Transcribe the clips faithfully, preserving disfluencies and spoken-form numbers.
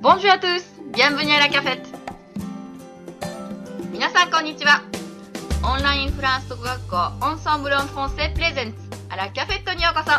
Bonjour à tous, bienvenue à la cafette. 皆さんこんにちは。オンラインフランス語学校オンサンブルンフォンセプレゼンツあらキャフェットにようこそ。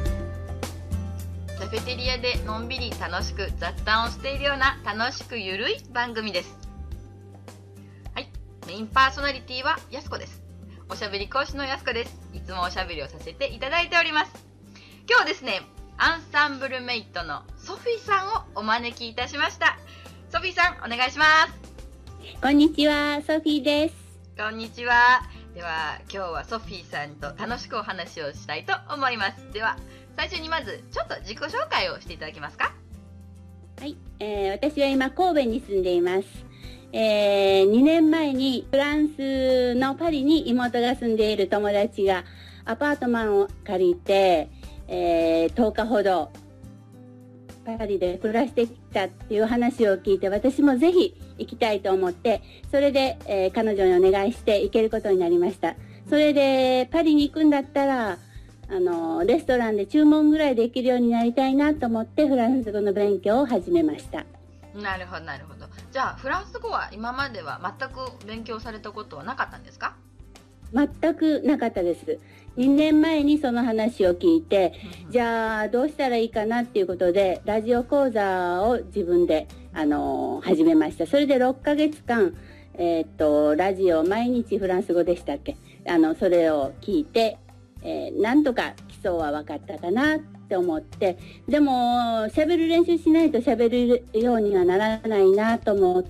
カフェテリアでのんびり楽しく雑談をしているような楽しくゆるい番組です。はい、メインパーソナリティはやすこです。おしゃべり講師のやすこです。いつもおしゃべりをさせていただいております。今日はですね、アンサンブルメイトのソフィーさんをお招きいたしました。ソフィーさん、お願いします。 こんにちは、ソフィーです。 こんにちは。では、今日はソフィーさんと楽しくお話をしたいと思います。では、最初にまずちょっと自己紹介をしていただけますか？ はい、えー、私は今神戸に住んでいます。えー、にねんまえにフランスのパリに妹が住んでいる友達がアパートマンを借りて、えー、とおかほどパリで暮らしてきたっていう話を聞いて、私もぜひ行きたいと思って、それで、えー、彼女にお願いして行けることになりました。それでパリに行くんだったらあのレストランで注文ぐらいできるようになりたいなと思ってフランス語の勉強を始めました。 なるほどなるほど。じゃあフランス語は今までは全く勉強されたことはなかったんですか？ 全くなかったです。にねんまえにその話を聞いて、じゃあどうしたらいいかなっていうことでラジオ講座を自分であの始めました。それでろっかげつかん、えー、っとラジオ毎日フランス語でしたっけ、あのそれを聞いて、えー、なんとか基礎は分かったかなって思って、でも喋る練習しないと喋るようにはならないなと思って、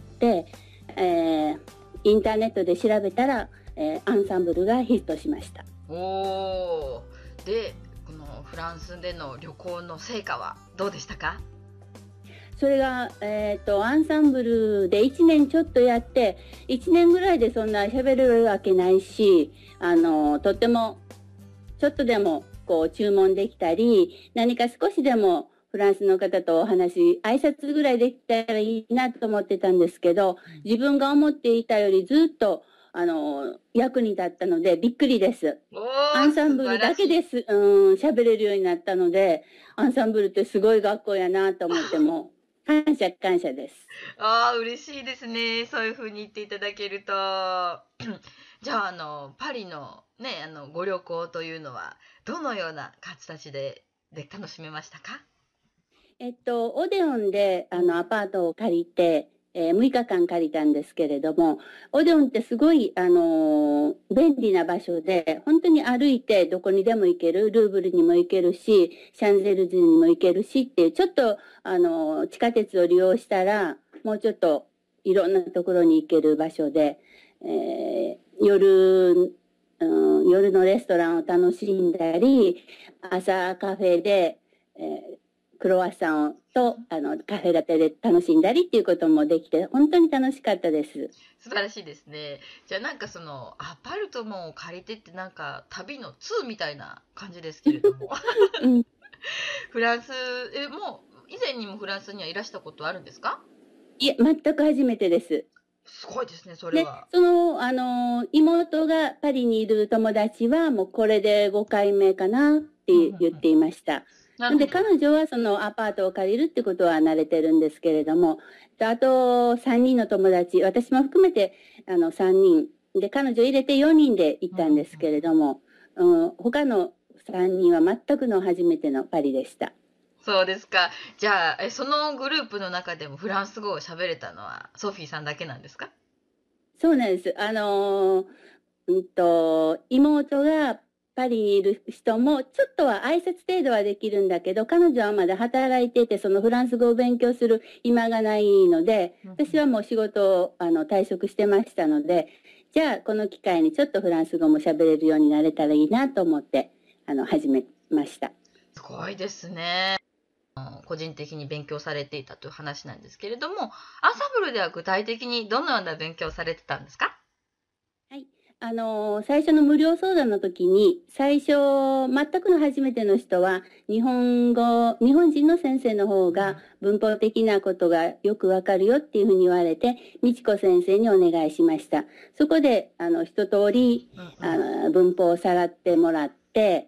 えー、インターネットで調べたら、えー、アンサンブルがヒットしました。 おー、でこのフランスでの旅行の成果はどうでしたか？ それが、えー、とアンサンブルでいちねんちょっとやって、いちねんぐらいでそんな喋れるわけないし、あのとってもちょっとでもこう注文できたり、何か少しでもフランスの方とお話、挨拶ぐらいできたらいいなと思ってたんですけど、自分が思っていたよりずっとあの役に立ったのでびっくりです。アンサンブルだけですうん喋れるようになったので、アンサンブルってすごい学校やなと思っても感謝感謝です。 あー、嬉しいですね。そういう風に言っていただけると。じゃあ、あのパリのね、あのご旅行というのはどのような形でで楽しめましたか？ えっとオデオンであのアパートを借りて、えー、むいかかん借りたんですけれども、オデオンってすごい、あのー、便利な場所で、本当に歩いてどこにでも行ける、ルーブルにも行けるし、シャンゼルゼにも行けるしっていう、ちょっと、あのー、地下鉄を利用したらもうちょっといろんなところに行ける場所で、えー、夜、うん、夜のレストランを楽しんだり、朝カフェで、えークロワッサンとあのカフェラテで楽しんだりっていうこともできて、本当に楽しかったです。 素晴らしいですね。じゃあなんかそのアパルトマンを借りてってなんか旅のツーみたいな感じですけれども、うん、フランスえもう以前にもフランスにはいらしたことあるんですか？ いや、全く初めてです。 すごいですね、それは。 で、そのあの妹がパリにいる友達はもうこれでごかいめかなって言っていました。うんうんうん、で彼女はそのアパートを借りるってことは慣れてるんですけれども、あとさんにんの友達、私も含めてあのさんにんで、彼女入れてよにんで行ったんですけれども、うんうん、他のさんにんは全くの初めてのパリでした。 そうですか。じゃあえそのグループの中でもフランス語を喋れたのはソフィーさんだけなんですか？ そうなんです。あのー、うんと妹がパリにいる人もちょっとは挨拶程度はできるんだけど、彼女はまだ働いてて、そのフランス語を勉強する暇がないので、私はもう仕事をあの退職してましたので、じゃあこの機会にちょっとフランス語も喋れるようになれたらいいなと思ってあの始めました。 すごいですね。個人的に勉強されていたという話なんですけれども、アンサンブルでは具体的にどのような勉強をされてたんですか？ はい、あの最初の無料相談の時に、最初全くの初めての人は日本語日本人の先生の方が文法的なことがよくわかるよっていうふうに言われて、美智子先生にお願いしました。そこであの一通り、あの文法をさらってもらって、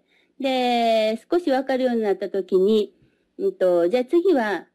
で少しわかるようになった時に、うんと、じゃあ次は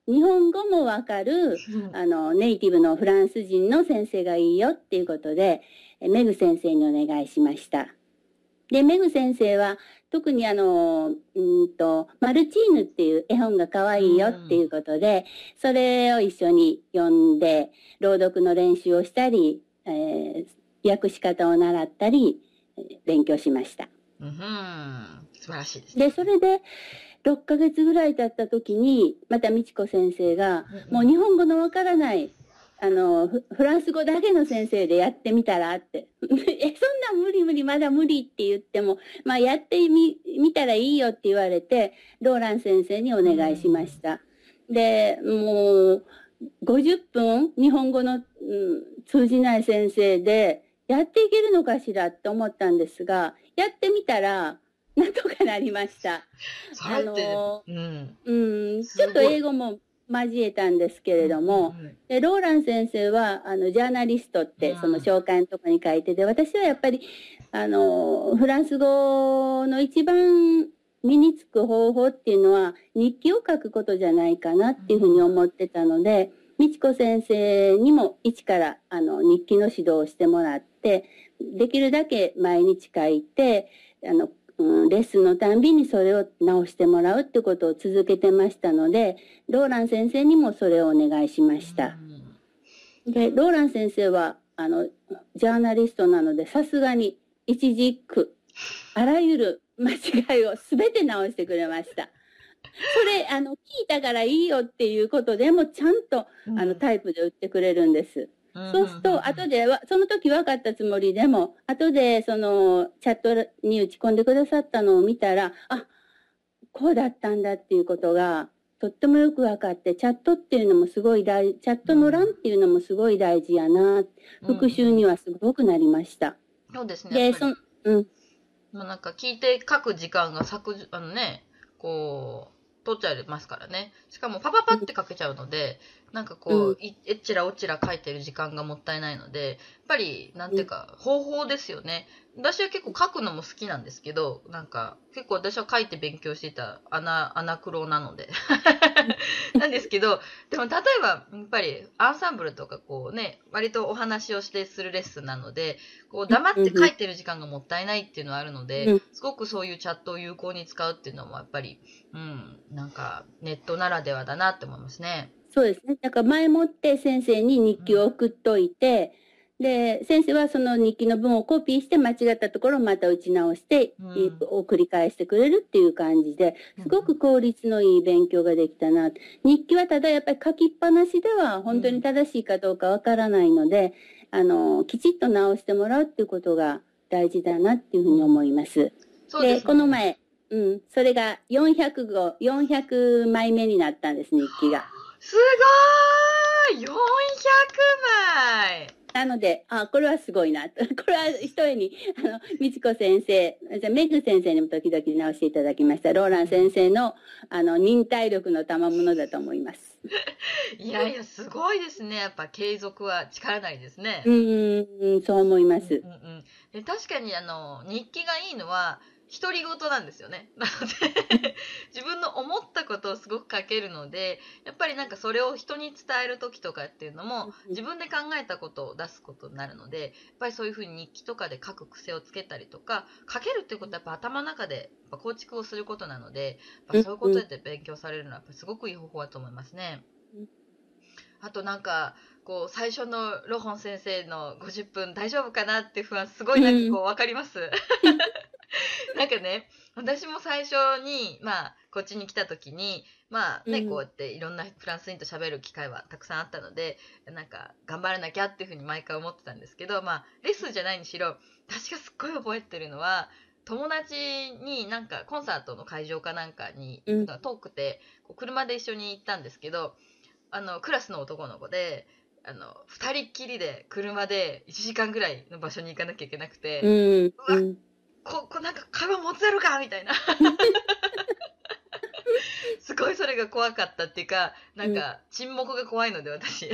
日本語もわかる、あの、ネイティブのフランス人の先生がいいよっていうことで、メグ先生にお願いしました。で、メグ先生は、特にあの、うんと、マルチーヌっていう絵本が可愛いよっていうことで、それを一緒に読んで、朗読の練習をしたり、えー、訳し方を習ったり、勉強しました。 うん、素晴らしいですね。 で、それで、ろっかげつぐらい経った時に、また美智子先生が、うんうん、もう日本語のわからない、あの、フランス語だけの先生でやってみたらって。え、そんな無理無理、まだ無理って言っても、まあやってみ、見たらいいよって言われて、ローラン先生にお願いしました。うん、で、もう、ごじゅっぷん日本語の、うん、通じない先生で、やっていけるのかしらって思ったんですが、やってみたら、なんとかなりました。 あの、うん、 うん、ちょっと英語も交えたんですけれども、うんうん、でローラン先生は、あの、ジャーナリストって、その紹介のとこに書いてて、私はやっぱり、あの、フランス語の一番身につく方法っていうのは、日記を書くことじゃないかなっていうふうに思ってたので、美智子先生にも一から、あの、日記の指導をしてもらって、できるだけ毎日書いて、あの、うん、レッスンのたんびにそれを直してもらうってことを続けてましたので、ローラン先生にもそれをお願いしました。で、ローラン先生は、あの、ジャーナリストなので、さすがに一字一句、あらゆる間違いをすべて直してくれました。それ、あの、聞いたからいいよっていうことでも、ちゃんと、あの、タイプで打ってくれるんです。そうすると、後では、その時分かったつもりでも、後で、その、チャットに打ち込んでくださったのを見たら、あ、こうだったんだっていうことが、とってもよく分かって、チャットっていうのもすごい大事、チャットの欄っていうのもすごい大事やな、復習にはすごくなりました。 そうですね。 で、その、うん。 もうなんか聞いて書く時間が削除、あのね、こう、取っちゃいますからね。しかもパパパって書けちゃうので、なんかこう、うん、えっちらおっちら書いてる時間がもったいないので、やっぱり、なんていうか、方法ですよね。私は結構書くのも好きなんですけど、なんか、結構私は書いて勉強してたアナ、アナクロなので。なんですけど、でも例えば、やっぱりアンサンブルとかこうね、割とお話をしてするレッスンなので、こう黙って書いてる時間がもったいないっていうのはあるので、すごくそういうチャットを有効に使うっていうのもやっぱり、うん、なんかネットならではだなって思いますね。 そうですね。だから前もって先生に日記を送っといて、うん、で、先生はその日記の文をコピーして間違ったところをまた打ち直して、うん、を繰り返してくれるっていう感じで、すごく効率のいい勉強ができたな。日記はただやっぱり書きっぱなしでは本当に正しいかどうかわからないので、うん、あの、きちっと直してもらうっていうことが大事だなっていうふうに思います。 そうですね。 で、この前、うん、それがよんひゃくご、よんひゃくまいめになったんです、日記が。 すごーい !よんひゃくまいなので、あ、これはすごいな。これは一重に、あの、美智子先生、じゃメグ先生にも時々直していただきました。ローラン先生の、あの、忍耐力の賜物だと思います。 いやいや、すごいですね。やっぱ継続は力なりですね。 うん、そう思います。 うんうん、で確かに、あの、日記がいいのは、独り言なんですよね。なので自分の思ったことをすごく書けるので、やっぱりなんかそれを人に伝える時とかっていうのも自分で考えたことを出すことになるので、やっぱりそういうふうに日記とかで書く癖をつけたりとか、書けるっていうことはやっぱ頭の中でやっぱ構築をすることなので、やっぱそういうことで勉強されるのはやっぱすごくいい方法だと思いますね。あとなんか、こう、最初のロホン先生のごじゅっぷん大丈夫かなっていう不安すごいなんかこうわかります。なんかね、私も最初に、まあ、こっちに来た時に、まあね、うん、こうやっていろんなフランス人と喋る機会はたくさんあったので、なんか、頑張らなきゃっていうふうに毎回思ってたんですけど、まあ、レッスンじゃないにしろ、私がすっごい覚えてるのは、友達になんかコンサートの会場かなんかに、うん、遠くて、車で一緒に行ったんですけど、あの、クラスの男の子で、あの、二人っきりで車でいちじかんぐらいの場所に行かなきゃいけなくて、うん、うわ、うんこ、こなんか会話持つやろかみたいな。すごいそれが怖かったっていうか、なんか沈黙が怖いので私。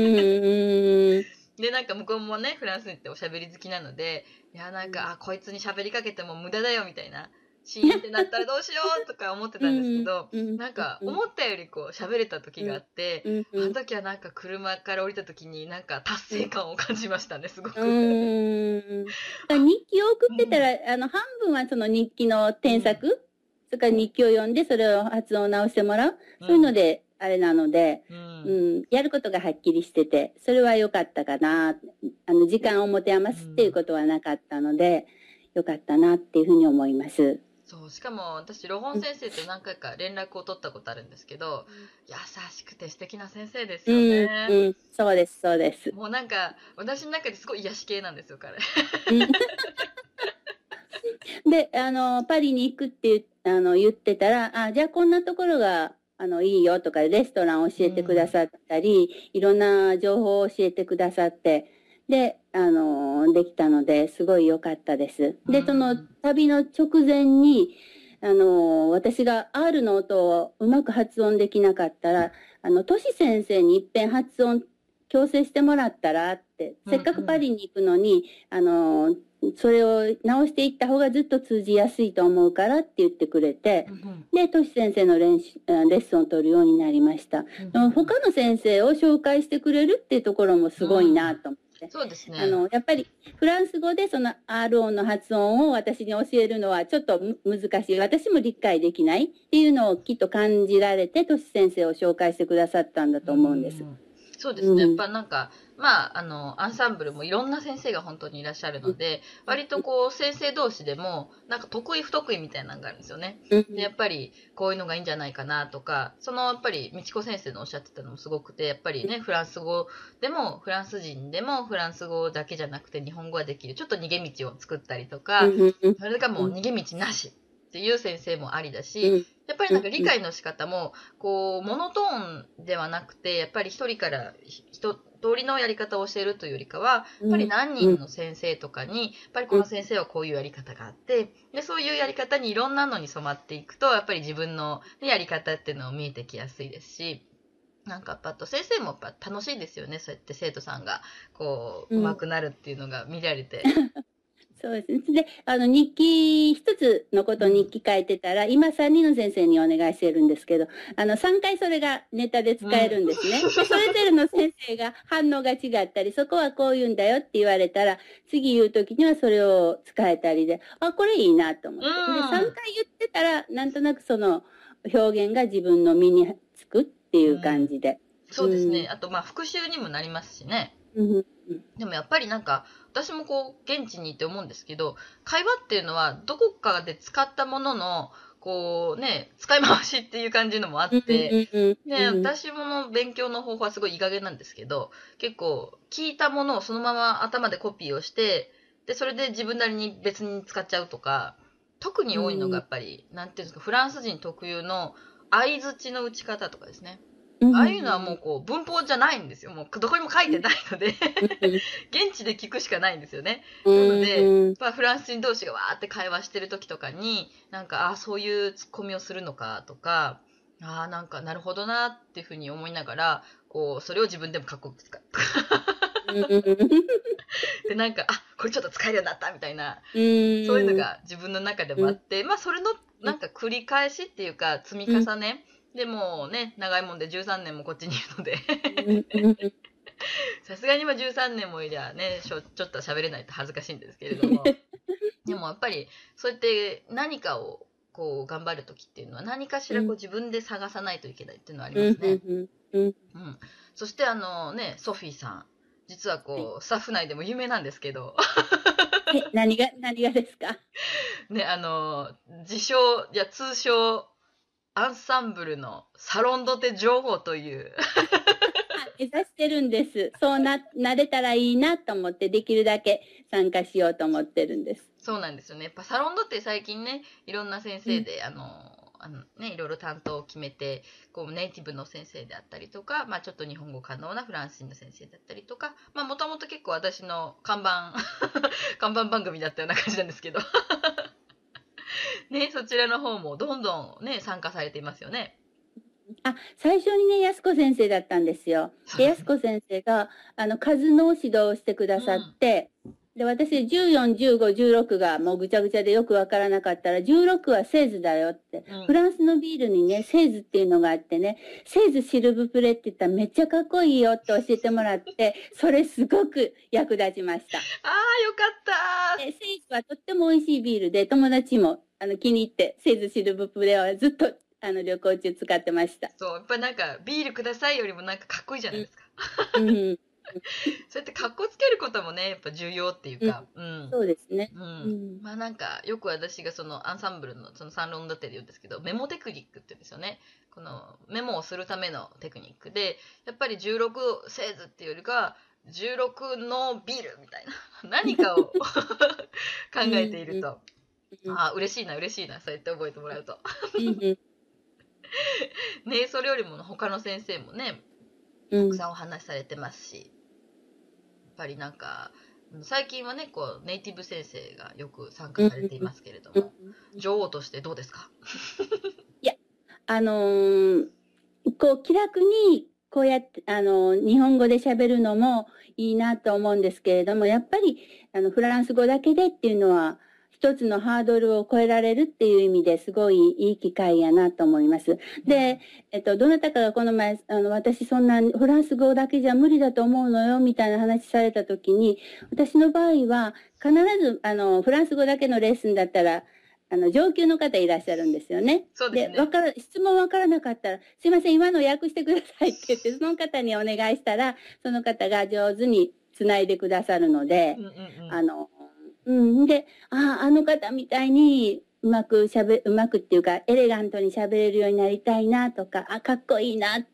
で、なんか向こうもね、フランス人っておしゃべり好きなので、いや、なんか、あ、こいつに喋りかけても無駄だよみたいな。 シーンってなったらどうしようとか思ってたんですけど、 うんうんなんか思ったよりこう喋れた時があって、 うんうんあの時はなんか車から降りた時になんか達成感を感じましたね、すごく。 うーん。だから日記を送ってたら、あの、半分はその日記の添削、それから日記を読んで、それを発音を直してもらう。 うんそういうので、あれなので、 ううんん、やることがはっきりしてて、それは良かったかな。あの、時間を持て余すっていうことはなかったので、良かったなっていうふうに思います。 そう、しかも私、ロホン先生と何回か連絡を取ったことあるんですけど、優しくて素敵な先生ですようん、 ね。 うん、そうです、そうです。 もうなんか、私の中ですごい癒し系なんですよ、彼。 で、あの、パリに行くってあの言ってたら、あ、じゃあこんなところが、あの、いいよとか、レストラン教えてくださったり、いろんな情報を教えてくださって、で、あの、できたので、すごい良かったです。で、その旅の直前に、あの、私が R の音をうまく発音できなかったら、あの、トシ先生に一遍発音矯正してもらったらって、せっかくパリに行くのに、あの、それを直していった方がずっと通じやすいと思うからって言ってくれて、で、トシ先生の練習、レッスンを取るようになりました。他の先生を紹介してくれるっていうところもすごいなと思って。 そうですね。 あの、やっぱりフランス語でその R 音の発音を私に教えるのはちょっと難しい。私も理解できないっていうのをきっと感じられて、トシ先生を紹介してくださったんだと思うんです。 そうですね。やっぱなんか、まあ、あの、アンサンブルもいろんな先生が本当にいらっしゃるので、割とこう、先生同士でも、なんか得意不得意みたいなのがあるんですよね。で、やっぱり、こういうのがいいんじゃないかなとか、その、やっぱり、みちこ先生のおっしゃってたのもすごくて、やっぱりね、フランス語でも、フランス人でも、フランス語だけじゃなくて、日本語ができる、ちょっと逃げ道を作ったりとか、それかもう逃げ道なしっていう先生もありだし、やっぱりなんか理解の仕方も、こう、モノトーンではなくて、やっぱり一人から一通りのやり方を教えるというよりかは、やっぱり何人の先生とかに、やっぱりこの先生はこういうやり方があって、で、そういうやり方にいろんなのに染まっていくと、やっぱり自分のやり方っていうのを見えてきやすいですし、なんかやっぱ先生もやっぱ楽しいですよね。そうやって生徒さんが、こう、上手くなるっていうのが見られて。 そうですね。で、あの、日記、一つのことを日記書いてたら、今さんにんの先生にお願いしてるんですけど、あの、さんかいそれがネタで使えるんですね。うん、で、それぞれの先生が反応が違ったり、そこはこう言うんだよって言われたら、次言うときにはそれを使えたりで、あ、これいいなと思って。で、さんかい言ってたら、なんとなくその表現が自分の身につくっていう感じで。 うん、そうですね。うん、あと、まあ、復習にもなりますしね。 うんでもやっぱりなんか、私もこう、現地にいて思うんですけど、会話っていうのは、どこかで使ったものの、こうね、使い回しっていう感じのもあって、ね、私もの勉強の方法はすごいいい加減なんですけど、結構、聞いたものをそのまま頭でコピーをして、で、それで自分なりに別に使っちゃうとか、特に多いのがやっぱり、なんていうんですか、フランス人特有の相槌の打ち方とかですね。ああいうのはもうこう文法じゃないんですよ。もうどこにも書いてないので現地で聞くしかないんですよね。なので、まあ、フランス人同士がわーって会話してる時とかに、なんか、ああ、そういうツッコミをするのかとか、ああ、なんか、なるほどなっていうふうに思いながら、こう、それを自分でもかっこよく使う。で、なんか、あ、これちょっと使えるようになったみたいな、そういうのが自分の中でもあって、まあ、それの、なんか繰り返しっていうか、積み重ね、でもね、長いもんでじゅうさんねんもこっちにいるのでさすがに今じゅうさんねんもいりゃね、ちょっと喋れないと恥ずかしいんですけれども、でもやっぱりそうやって何かをこう頑張るときっていうのは何かしらこう自分で探さないといけないっていうのはありますね。うん、そしてあのね、ソフィーさん、実はこうスタッフ内でも有名なんですけどえ、何が、何がですかね、あの、自称、いや通称、アンサンブルのサロンドテ情報という目指してるんです。そうな、なれたらいいなと思って、できるだけ参加しようと思ってるんです。 そうなんですよね。やっぱサロンドって最近ね、いろんな先生で、うん、あの、あのね、いろいろ担当を決めて、こうネイティブの先生であったりとか、まあちょっと日本語可能なフランス人の先生だったりとか、まあもともと結構私の看板、看板番組だったような感じなんですけど。ね、そちらの方もどんどんね、参加されていますよね。 あ、最初にね、安子先生だったんですよ。で、安子先生が、あの、数の指導をしてくださって、うん、 で、私、じゅうよん、じゅうご、じゅうろくがもうぐちゃぐちゃでよくわからなかったら、じゅうろくはセーズだよって、うん、フランスのビールにね、セーズっていうのがあってね、セーズシルブプレって言ったらめっちゃかっこいいよって教えてもらって、それすごく役立ちました。ああ、よかった。 セーズはとっても美味しいビールで、友達もあの気に入って、セーズシルブプレはずっとあの旅行中使ってました。 そう、やっぱなんかビールくださいよりもなんかかっこいいじゃないですか。 うんうんそうやって格好つけることもね、やっぱ重要っていうか、うん。 うん、そうですね。 うん。まあなんか、よく私がそのアンサンブルのそのサンロンダテで言うんですけど、メモテクニックって言うんですよね。このメモをするためのテクニックで、やっぱりじゅうろくセーズっていうよりか、じゅうろくのビールみたいな、何かを考えていると、うんうん、ああ、嬉しいな、嬉しいな、そうやって覚えてもらうと。ね、それよりも他の先生もね、たくさんお話しされてますし、やっぱりなんか最近はねこうネイティブ先生がよく参加されていますけれども、女王としてどうですか？ いやあのー、こう気楽にこうやってあのー、日本語で喋るのもいいなと思うんですけれども、やっぱりあのフランス語だけでっていうのは一つのハードルを超えられるっていう意味ですごいいい機会やなと思います。で、えっと、どなたかがこの前、あの、私そんなフランス語だけじゃ無理だと思うのよ、みたいな話されたときに、私の場合は必ず、あの、フランス語だけのレッスンだったら、あの、上級の方いらっしゃるんですよね。 そうですね。 で、わから、質問わからなかったら、すいません、今の訳してくださいって言って、その方にお願いしたら、その方が上手につないでくださるので、うんうんうん、あの、うん。で、ああ、あの方みたいにうまく喋、うまくっていうか、エレガントに喋れるようになりたいなとか、あ、かっこいいなって、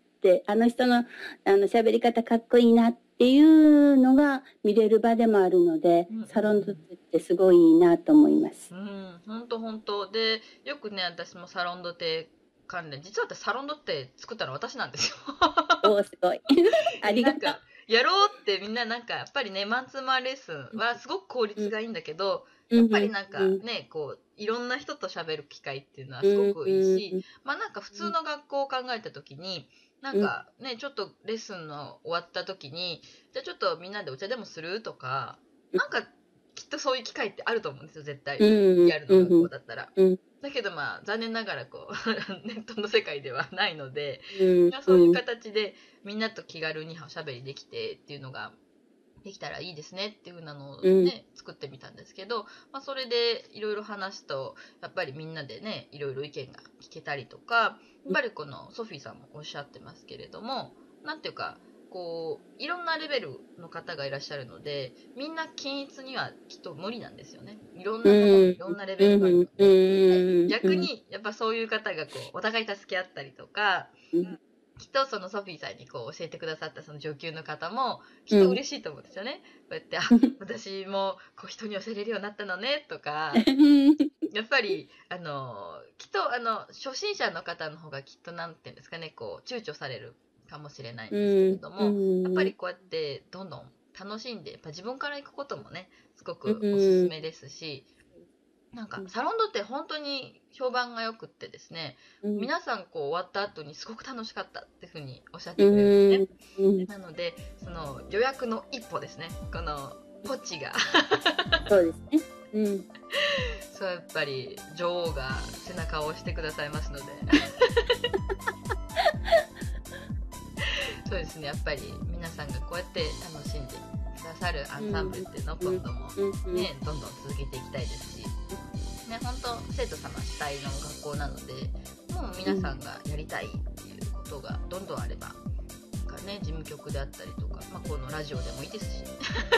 あの人の、あの喋り方かっこいいなっていうのが見れる場でもあるので、うんうん、サロンドテってすごいいいなと思います。 うん、ほんとほんと。で、よくね、私もサロンドテ関連、実は私サロンドテ作ったの私なんですよ。 おー、すごい。ありがとう。 やろうってみんななんかやっぱりねマンツーマンレッスンはすごく効率がいいんだけど、やっぱりなんかねこういろんな人と喋る機会っていうのはすごくいいし、まあなんか普通の学校を考えた時になんかねちょっとレッスンの終わった時にじゃあちょっとみんなでお茶でもするとかなんかきっとそういう機会ってあると思うんですよ絶対リアルの学校だったら。だけどまあ残念ながらこうネットの世界ではないので、うん、そういう形でみんなと気軽におしゃべりできてっていうのができたらいいですねっていう風なのをね、うん、作ってみたんですけど、まあ、それでいろいろ話すとやっぱりみんなでねいろいろ意見が聞けたりとかやっぱりこのソフィーさんもおっしゃってますけれどもなんていうかこういろんなレベルの方がいらっしゃるのでみんな均一にはきっと無理なんですよね。いろんな方いろんなレベルがあるので、逆にやっぱそういう方がこうお互い助け合ったりとか、きっとそのソフィーさんにこう教えてくださったその上級の方もきっと嬉しいと思うんですよね。こうやってあ私もこう人に教えれるようになったのねとかやっぱりあのきっとあの初心者の方の方がきっとなんていうんですかねこう躊躇されるかもしれないんですけれども、うん、やっぱりこうやってどんどん楽しんでやっぱ自分から行くこともねすごくおすすめですし、うん、なんかサロンドって本当に評判がよくってですね、うん、皆さんこう終わった後にすごく楽しかったっていうふうにおっしゃってくれるんですね、うん、なのでその予約の一歩ですねこのポッチがそうですね、うん、 そうやっぱり女王が背中を押してくださいますのでそうですねやっぱり皆さんがこうやって楽しんでくださるアンサンブルっていうのを今度もねどんどん続けていきたいですしね本当生徒様主体の学校なのでもう皆さんがやりたいっていうことがどんどんあればなんかね事務局であったりとか、まあ、このラジオでもいいですし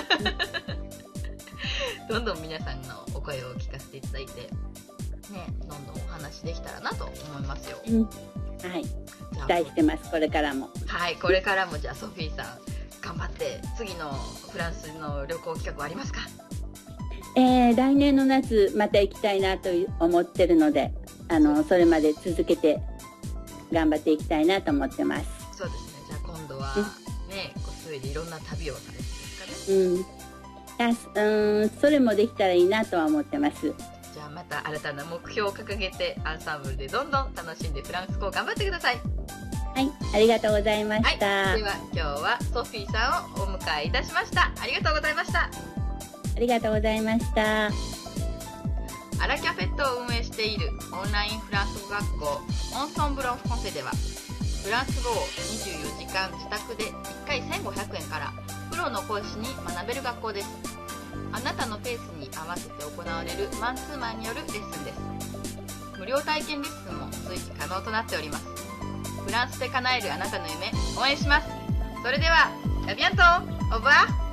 どんどん皆さんのお声を聞かせていただいてねどんどんお話できたらなと思いますよ、 うん、はい期待してますこれからもはいこれからもじゃあソフィーさん頑張って次のフランスの旅行企画はありますか？ えー、来年の夏また行きたいなと思ってるのであのそれまで続けて頑張っていきたいなと思ってます。 そうですねじゃあ今度はねこうそういういろんな旅をされるんですかね。 うん、うんそれもできたらいいなとは思ってます。 じゃあまた新たな目標を掲げてアンサンブルでどんどん楽しんでフランス語を頑張ってください。 はい、ありがとうございました。 はい、では今日はソフィーさんをお迎えいたしました。ありがとうございました。 ありがとうございました。 アラキャフェットを運営しているオンラインフランス語学校オンソンブロンフォンセでは、フランス語をにじゅうよじかん自宅でいっかいせんごひゃくえんからプロの講師に学べる学校です。あなたのペースに合わせて行われるマンツーマンによるレッスンです。無料体験レッスンも随時可能となっております。フランスで叶えるあなたの夢、応援します。それでは、アビアント、オーバー。